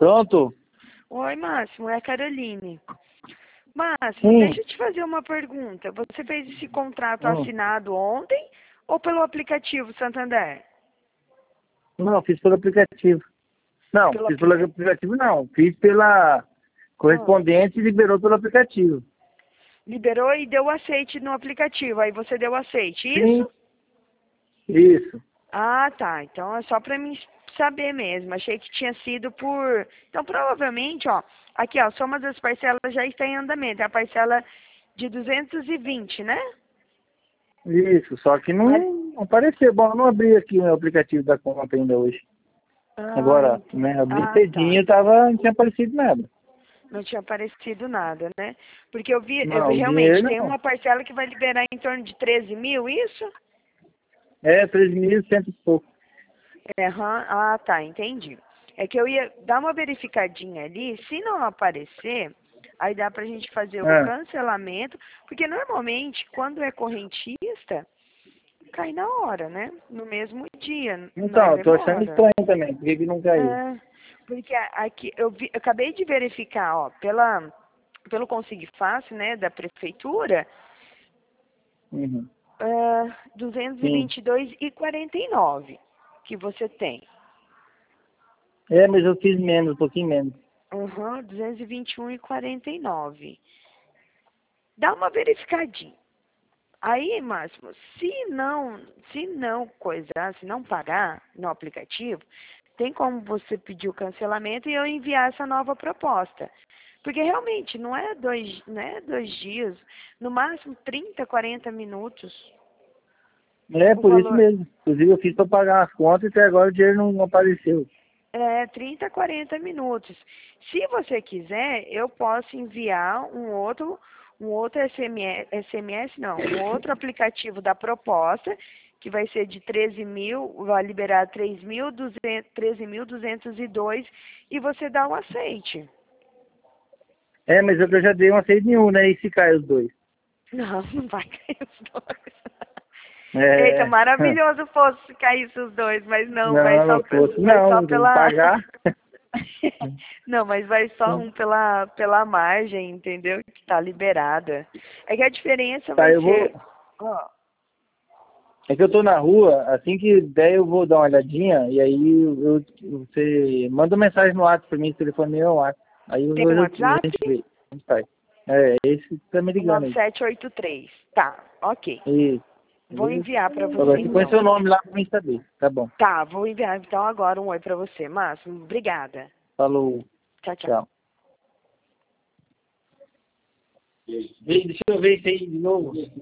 Pronto? Oi, Máximo, é a Caroline. Máximo, Sim. deixa eu te fazer uma pergunta. Você fez esse contrato assinado ontem ou pelo aplicativo Santander? Não, fiz pelo aplicativo. Não, Pelo fiz pelo aplicativo. aplicativo não. Fiz pela Ah, correspondente e liberou pelo aplicativo. liberou e deu aceite no aplicativo. Aí você deu aceite, Sim, isso? isso. Ah, tá. Então é só pra mim saber mesmo. Achei que tinha sido por. Então provavelmente, ó, aqui, ó, soma das parcelas já está em andamento. É a parcela de 220, né? Isso, só que Mas... não apareceu. Bom, eu não abri aqui o aplicativo da conta ainda hoje. Ah, Agora, né, abri tá. cedinho, não tinha aparecido nada. Não tinha aparecido nada, né? Porque Não, o realmente dinheiro tem não. uma parcela que vai liberar em torno de 13 mil, isso? É 3.100 e pouco. É, ah, tá, entendi. É que eu ia dar uma verificadinha ali, se não aparecer, aí dá pra gente fazer o É. cancelamento, porque normalmente, quando é correntista, cai na hora, né? No mesmo dia, não Então, eu tô achando demora. estranho também. Por que que não caiu? É, porque aqui eu acabei de verificar, ó, pelo Consig Fácil, né, da prefeitura, Uhum. duzentos e Sim. vinte e dois e quarenta e nove que você tem. É, mas eu fiz menos, um pouquinho menos. Uhum, 221,49. Dá uma verificadinha. Aí, Máximo, se não coisar, se não pagar no aplicativo, tem como você pedir o cancelamento e eu enviar essa nova proposta. Porque realmente não é dois dias, no máximo 30, 40 minutos. É, O por isso valor mesmo. Inclusive eu fiz para pagar as contas e até agora o dinheiro não apareceu. é 30, 40 minutos. Se você quiser, eu posso enviar um outro SMS não, um outro aplicativo da proposta, que vai ser de 13 mil, vai liberar 13.202 e você dá o aceite. É, mas eu já dei uma 6 em um, né? E se cai os dois? Não, não vai cair os dois. Eita, É. maravilhoso fosse se caísse os dois, mas não, Não, não fosse. vai Não, só não tem que pela. pagar. Não, mas vai só um pela margem, entendeu? Que tá liberada. É que a diferença Tá, vai eu vou. ser. Ó, É que eu tô na rua, assim que der eu vou dar uma olhadinha e aí você manda uma mensagem no WhatsApp pra mim, o telefone meu é o WhatsApp. Aí tem hoje um a WhatsApp? gente vê. Como tá aí. É, esse que tá me O ligando aí. 9783. Tá, ok. Isso. Vou Beleza? enviar pra você Agora você põe então. seu nome lá pra mim saber. Tá bom. Tá, vou enviar então agora um oi pra você, Márcio. Obrigada. Falou. Tchau, tchau. Tchau. Deixa eu ver isso aí de novo.